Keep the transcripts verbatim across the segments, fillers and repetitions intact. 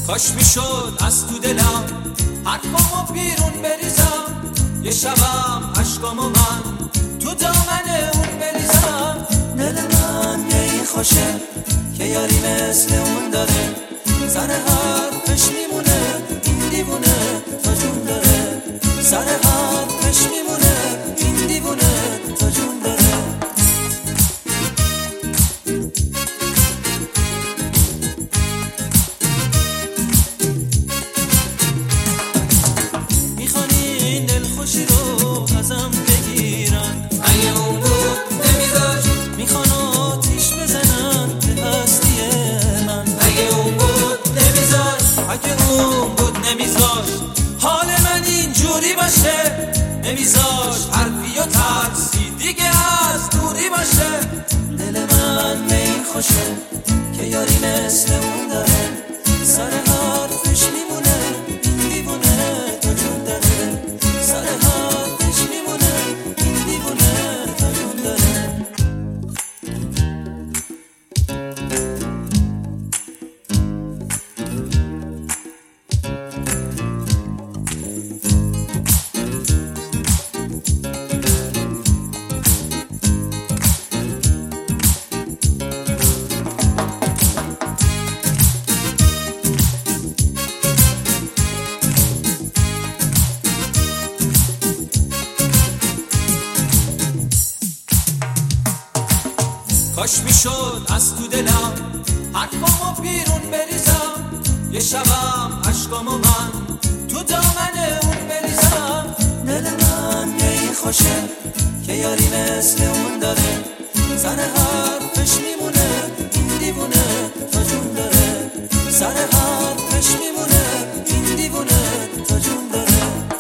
کاش میشد از تو دلم حرفامو بیرون بریزم، یه شبم عشقامو من تو دامن اون بریزم. دل من یه خوشه که یاری مثل اون داره، سر حرفش میمونه این دیوونه تا جون داره، سر حرفش میمونه این دیوونه تا جون داره. میخوان این دلخوشی رو ازم بگیرن، اگه اون بود نمیذاشت. میخوان آتیش بزنن به هستی من، اگه اون بود نمیذاشت. اگه اون بود نمیذاشت حال من اینجوری باشه، نمیذاشت حرفی و ترسی دیگه از دوری باشه. دل من به این خوشه که یاری مثل اون داره، سر حرفش میمونه این دیوونه تا جون داره، سر حرفش میمونه این دیوونه تا جون داره. کاش میشد از تو دلم حرفامو بیرون بریزم، یه شبم عشقامو من تو دامن اون بریزم. دل من یه خوشه که یاری مثل اون داره، سر حرفش میمونه این دیوونه تا جون داره، سر حرفش میمونه این دیوونه تا جون داره.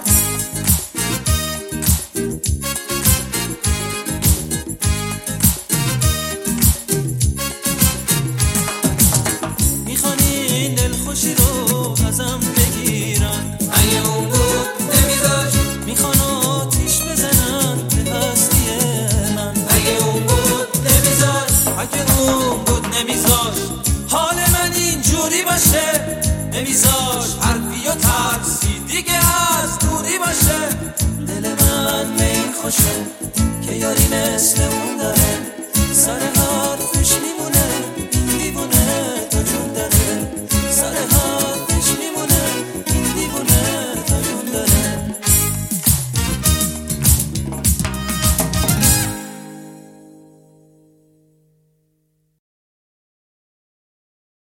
خوشی رو ازم بگیرن، اگه اون بود نمیذاشت. میخوان آتیش بزنن به هستی من، اگه اون بود نمیذاشت. اگه اون بود نمیذاشت حال من اینجوری باشه، نمیذاشت